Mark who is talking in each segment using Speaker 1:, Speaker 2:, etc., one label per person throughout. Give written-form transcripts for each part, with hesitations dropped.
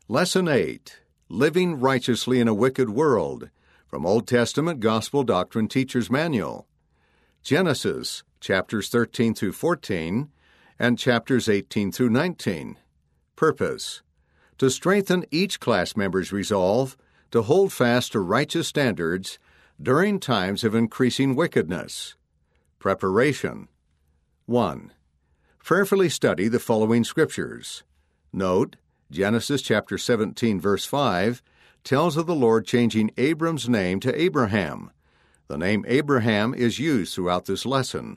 Speaker 1: Lesson 8, Living Righteously in a Wicked World, from Old Testament Gospel Doctrine Teacher's Manual. Genesis, chapters 13 through 14, and chapters 18 through 19. Purpose: to strengthen each class member's resolve to hold fast to righteous standards during times of increasing wickedness. Preparation. 1. Prayerfully study the following scriptures. Note, Genesis chapter 17, verse 5 tells of the Lord changing Abram's name to Abraham. The name Abraham is used throughout this lesson.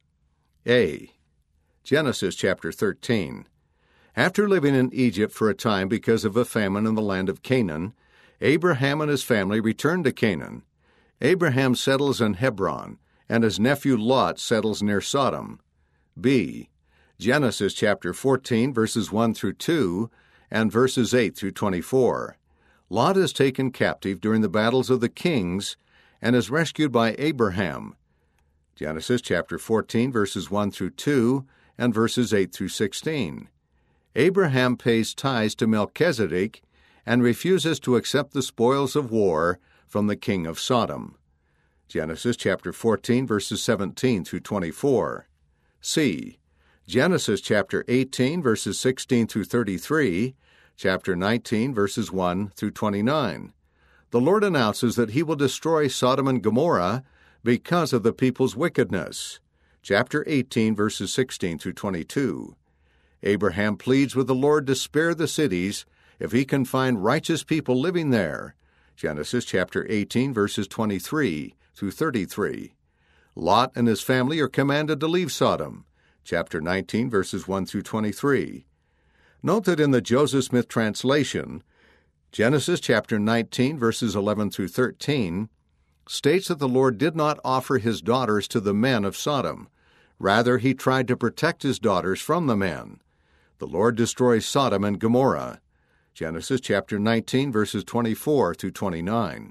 Speaker 1: A. Genesis chapter 13. After living in Egypt for a time because of a famine in the land of Canaan, Abraham and his family returned to Canaan. Abraham settles in Hebron, and his nephew Lot settles near Sodom. B. Genesis chapter 14, verses 1 through 2, and verses 8 through 24. Lot is taken captive during the battles of the kings and is rescued by Abraham. Genesis chapter 14, verses 1 through 2, and verses 8 through 16. Abraham pays tithes to Melchizedek and refuses to accept the spoils of war from the king of Sodom. Genesis chapter 14, verses 17 through 24. C. Genesis chapter 18, verses 16 through 33, chapter 19, verses 1 through 29. The Lord announces that he will destroy Sodom and Gomorrah because of the people's wickedness. Chapter 18, verses 16 through 22. Abraham pleads with the Lord to spare the cities if he can find righteous people living there. Genesis chapter 18, verses 23 through 33. Lot and his family are commanded to leave Sodom. Chapter 19, verses 1 through 23. Note that in the Joseph Smith translation, Genesis chapter 19, verses 11 through 13, states that the Lord did not offer his daughters to the men of Sodom. Rather, he tried to protect his daughters from the men. The Lord destroys Sodom and Gomorrah. Genesis chapter 19, verses 24 through 29.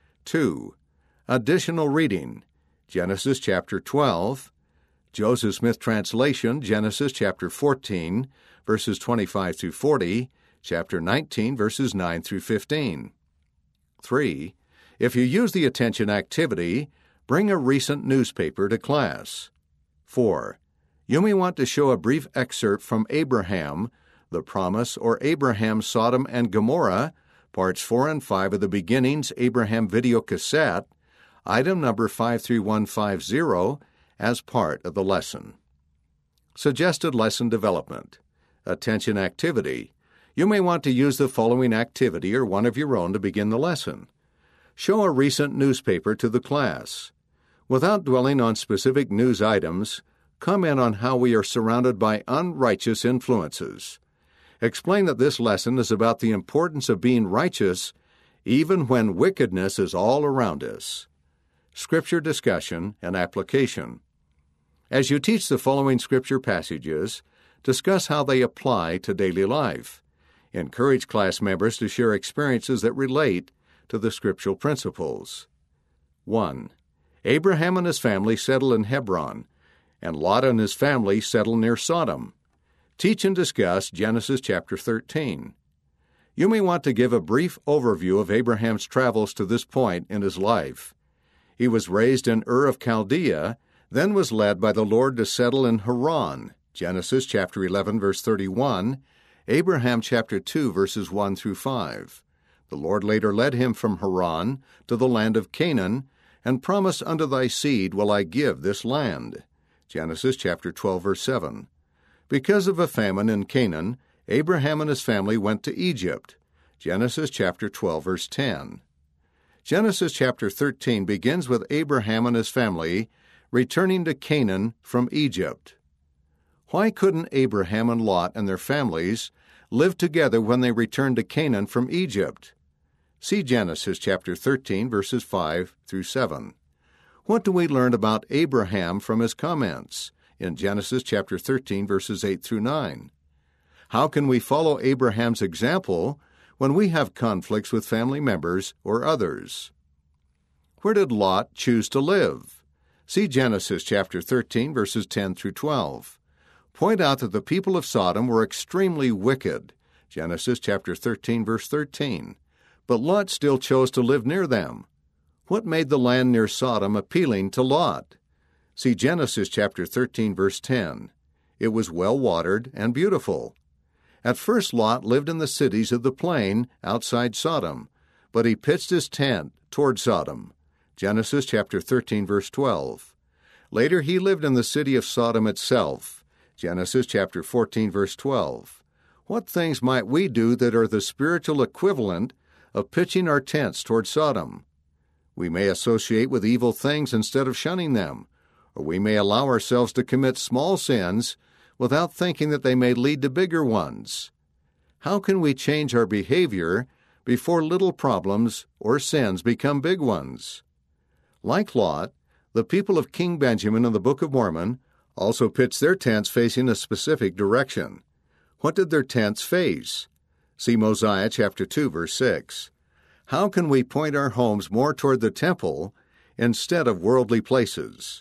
Speaker 1: 2. Additional reading. Genesis chapter 12, Joseph Smith translation, Genesis chapter 14, verses 25 through 40, chapter 19, verses 9 through 15. 3. If you use the attention activity, bring a recent newspaper to class. 4. You may want to show a brief excerpt from Abraham, the Promise, or Abraham, Sodom and Gomorrah, parts 4 and 5 of the Beginnings Abraham video cassette, item number 53150, as part of the lesson. Suggested lesson development. Attention activity. You may want to use the following activity or one of your own to begin the lesson. Show a recent newspaper to the class. Without dwelling on specific news items, comment on how we are surrounded by unrighteous influences. Explain that this lesson is about the importance of being righteous even when wickedness is all around us. Scripture discussion and application. As you teach the following scripture passages, discuss how they apply to daily life. Encourage class members to share experiences that relate to the scriptural principles. 1. Abraham and his family settle in Hebron, and Lot and his family settle near Sodom. Teach and discuss Genesis chapter 13. You may want to give a brief overview of Abraham's travels to this point in his life. He was raised in Ur of Chaldea, then was led by the Lord to settle in Haran, Genesis chapter 11, verse 31, Abraham chapter 2, verses 1 through 5. The Lord later led him from Haran to the land of Canaan, and promised, unto thy seed will I give this land, Genesis chapter 12, verse 7. Because of a famine in Canaan, Abraham and his family went to Egypt, Genesis chapter 12, verse 10. Genesis chapter 13 begins with Abraham and his family returning to Canaan from Egypt. Why couldn't Abraham and Lot and their families live together when they returned to Canaan from Egypt? See Genesis chapter 13, verses 5 through 7. What do we learn about Abraham from his comments in Genesis chapter 13, verses 8 through 9? How can we follow Abraham's example when we have conflicts with family members or others? Where did Lot choose to live? See Genesis chapter 13, verses 10 through 12. Point out that the people of Sodom were extremely wicked, Genesis chapter 13, verse 13. But Lot still chose to live near them. What made the land near Sodom appealing to Lot? See Genesis chapter 13, verse 10. It was well-watered and beautiful. At first Lot lived in the cities of the plain outside Sodom, but he pitched his tent toward Sodom. Genesis chapter 13, verse 12. Later he lived in the city of Sodom itself. Genesis chapter 14, verse 12. What things might we do that are the spiritual equivalent of pitching our tents toward Sodom? We may associate with evil things instead of shunning them, or we may allow ourselves to commit small sins without thinking that they may lead to bigger ones. How can we change our behavior before little problems or sins become big ones? Like Lot, the people of King Benjamin in the Book of Mormon also pitched their tents facing a specific direction. What did their tents face? See Mosiah chapter 2, verse 6. How can we point our homes more toward the temple instead of worldly places?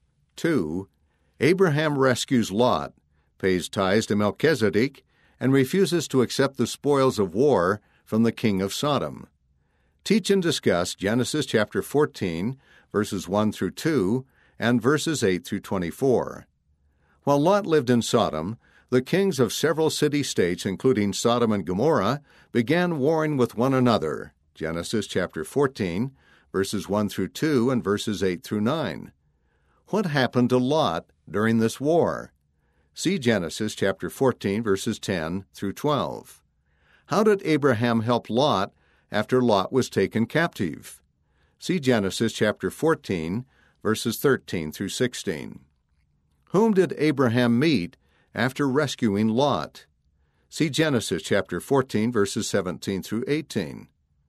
Speaker 1: 2. Abraham rescues Lot, pays tithes to Melchizedek, and refuses to accept the spoils of war from the king of Sodom. Teach and discuss Genesis chapter 14, verses 1 through 2, and verses 8 through 24. While Lot lived in Sodom, the kings of several city-states, including Sodom and Gomorrah, began warring with one another. Genesis chapter 14, verses 1 through 2, and verses 8 through 9. What happened to Lot during this war? See Genesis chapter 14, verses 10 through 12. How did Abraham help Lot after Lot was taken captive? See Genesis chapter 14, verses 13 through 16. Whom did Abraham meet after rescuing Lot? See Genesis chapter 14, verses 17 through 18.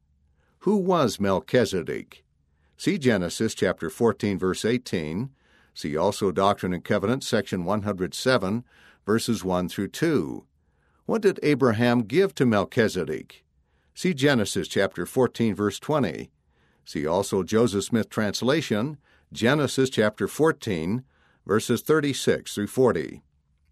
Speaker 1: Who was Melchizedek? See Genesis chapter 14, verse 18. See also Doctrine and Covenants, section 107, verses 1 through 2. What did Abraham give to Melchizedek? See Genesis chapter 14, verse 20. See also Joseph Smith translation, Genesis chapter 14, verses 36 through 40.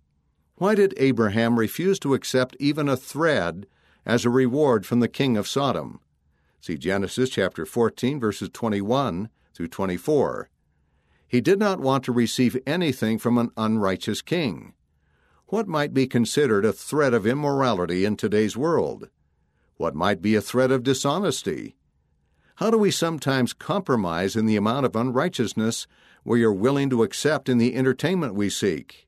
Speaker 1: Why did Abraham refuse to accept even a thread as a reward from the king of Sodom? See Genesis chapter 14, verses 21 through 24. He did not want to receive anything from an unrighteous king. What might be considered a threat of immorality in today's world? What might be a threat of dishonesty? How do we sometimes compromise in the amount of unrighteousness we are willing to accept in the entertainment we seek?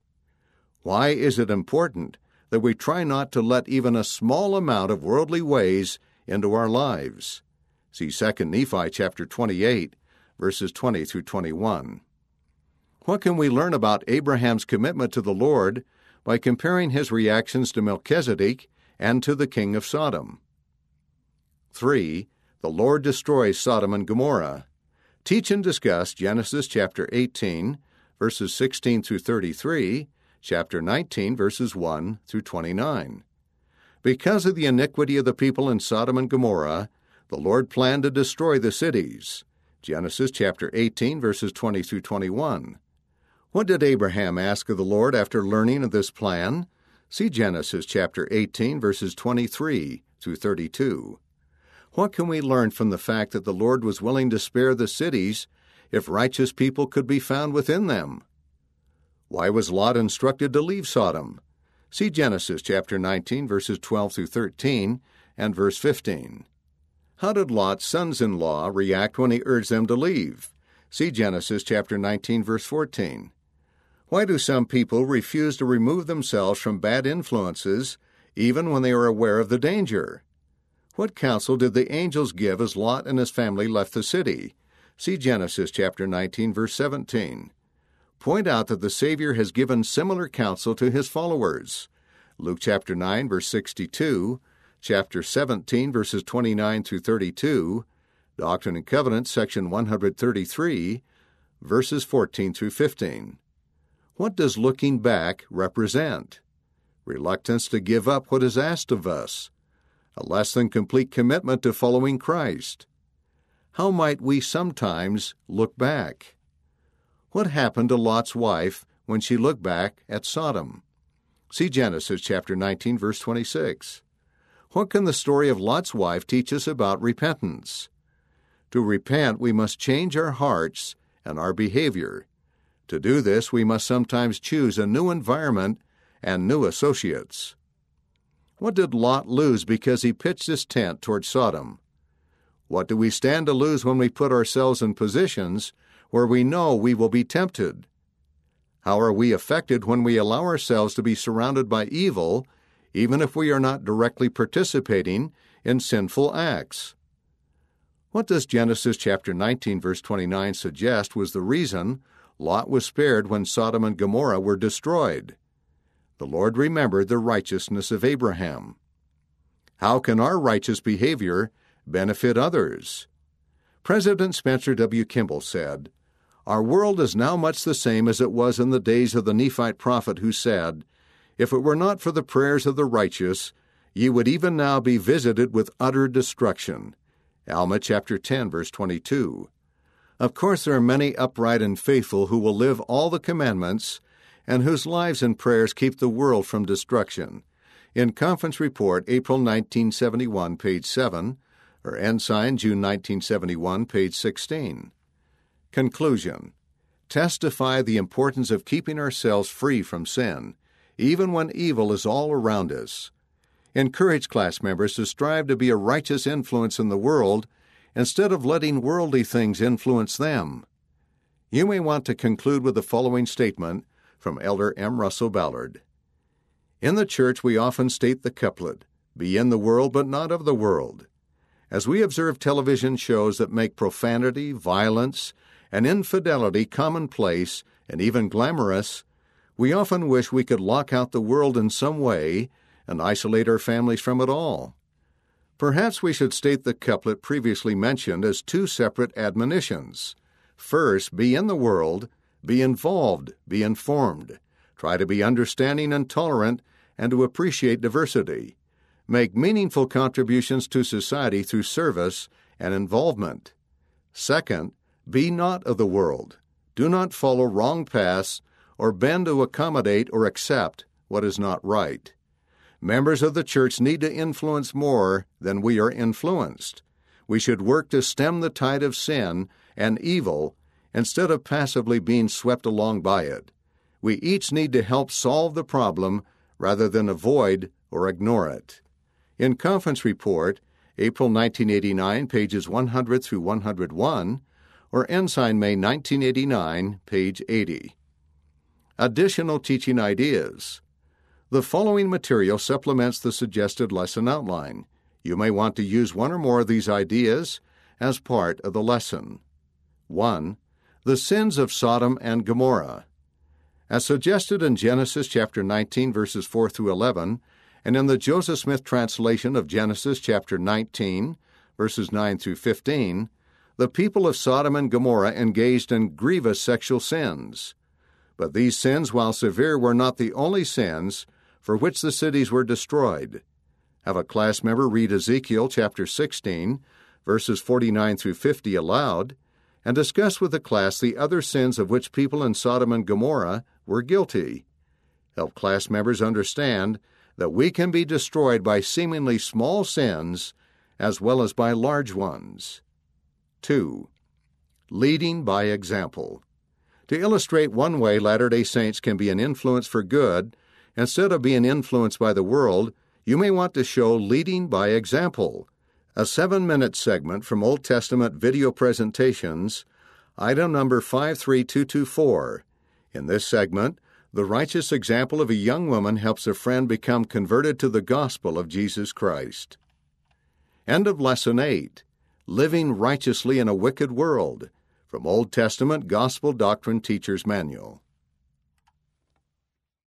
Speaker 1: Why is it important that we try not to let even a small amount of worldly ways into our lives? See 2 Nephi chapter 28, verses 20 through 21. What can we learn about Abraham's commitment to the Lord by comparing his reactions to Melchizedek and to the king of Sodom? 3. The Lord destroys Sodom and Gomorrah. Teach and discuss Genesis chapter 18, verses 16 through 33, chapter 19, verses 1 through 29. Because of the iniquity of the people in Sodom and Gomorrah, the Lord planned to destroy the cities. Genesis chapter 18, verses 20 through 21. What did Abraham ask of the Lord after learning of this plan? See Genesis chapter 18, verses 23 through 32. What can we learn from the fact that the Lord was willing to spare the cities if righteous people could be found within them? Why was Lot instructed to leave Sodom? See Genesis chapter 19, verses 12 through 13, and verse 15. How did Lot's sons-in-law react when he urged them to leave? See Genesis chapter 19, verse 14. Why do some people refuse to remove themselves from bad influences even when they are aware of the danger? What counsel did the angels give as Lot and his family left the city? See Genesis chapter 19, verse 17. Point out that the Savior has given similar counsel to his followers. Luke chapter 9, verse 62, chapter 17, verses 29 through 32, Doctrine and Covenants, section 133, verses 14 through 15. What does looking back represent? Reluctance to give up what is asked of us. A less than complete commitment to following Christ. How might we sometimes look back? What happened to Lot's wife when she looked back at Sodom? See Genesis chapter 19, verse 26. What can the story of Lot's wife teach us about repentance? To repent, we must change our hearts and our behavior. To do this, we must sometimes choose a new environment and new associates. What did Lot lose because he pitched his tent toward Sodom? What do we stand to lose when we put ourselves in positions where we know we will be tempted? How are we affected when we allow ourselves to be surrounded by evil, even if we are not directly participating in sinful acts? What does Genesis chapter 19, verse 29 suggest was the reason Lot was spared when Sodom and Gomorrah were destroyed? The Lord remembered the righteousness of Abraham. How can our righteous behavior benefit others? President Spencer W. Kimball said, "Our world is now much the same as it was in the days of the Nephite prophet who said, 'If it were not for the prayers of the righteous, ye would even now be visited with utter destruction.'" Alma chapter 10, verse 22. Of course, there are many upright and faithful who will live all the commandments and whose lives and prayers keep the world from destruction. In Conference Report, April 1971, page 7, or Ensign, June 1971, page 16. Conclusion. Testify the importance of keeping ourselves free from sin, even when evil is all around us. Encourage class members to strive to be a righteous influence in the world instead of letting worldly things influence them. You may want to conclude with the following statement from Elder M. Russell Ballard. In the church, we often state the couplet, "Be in the world, but not of the world." As we observe television shows that make profanity, violence, and infidelity commonplace and even glamorous, we often wish we could lock out the world in some way and isolate our families from it all. Perhaps we should state the couplet previously mentioned as two separate admonitions. First, be in the world, be involved, be informed. Try to be understanding and tolerant and to appreciate diversity. Make meaningful contributions to society through service and involvement. Second, be not of the world. Do not follow wrong paths or bend to accommodate or accept what is not right. Members of the church need to influence more than we are influenced. We should work to stem the tide of sin and evil instead of passively being swept along by it. We each need to help solve the problem rather than avoid or ignore it. In Conference Report, April 1989, pages 100 through 101, or Ensign, May 1989, page 80. Additional teaching ideas. The following material supplements the suggested lesson outline. You may want to use one or more of these ideas as part of the lesson. 1. The sins of Sodom and Gomorrah. As suggested in Genesis chapter 19, verses 4 through 11, and in the Joseph Smith translation of Genesis chapter 19, verses 9 through 15, the people of Sodom and Gomorrah engaged in grievous sexual sins. But these sins, while severe, were not the only sins for which the cities were destroyed. Have a class member read Ezekiel chapter 16, verses 49 through 50 aloud, and discuss with the class the other sins of which people in Sodom and Gomorrah were guilty. Help class members understand that we can be destroyed by seemingly small sins as well as by large ones. 2. Leading by example. To illustrate one way Latter-day Saints can be an influence for good, instead of being influenced by the world, you may want to show leading by example, a 7-minute segment from Old Testament video presentations, item number 53224. In this segment, the righteous example of a young woman helps a friend become converted to the gospel of Jesus Christ. End of Lesson 8. Living Righteously in a Wicked World, from Old Testament Gospel Doctrine Teacher's Manual.